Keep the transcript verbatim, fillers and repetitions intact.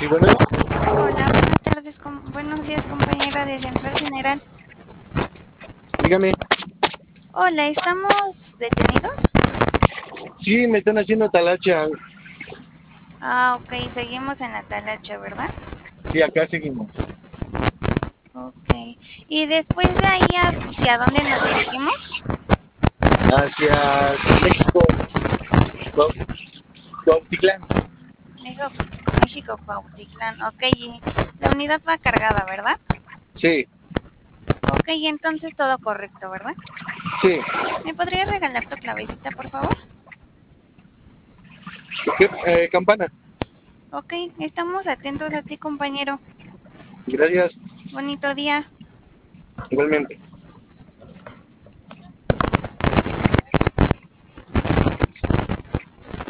Sí, bueno, Hola, buenas tardes, com- buenos días, compañera de Central General. dígame. Hola, ¿estamos detenidos? Sí, me están haciendo talacha. Ah, ok, seguimos en la talacha, ¿verdad? Sí, acá seguimos. Ok. ¿Y después de ahí hacia dónde nos dirigimos? Hacia México, Cuau- Cuautitlán. México, México, Cuautitlán. Ok, y la unidad va cargada, ¿verdad? Sí, Ok, entonces todo correcto, ¿verdad? sí. ¿Me podrías regalar tu clavecita, por favor? ¿Qué? Eh, campana. Ok, estamos atentos a ti, compañero. Gracias. Bonito día. Igualmente.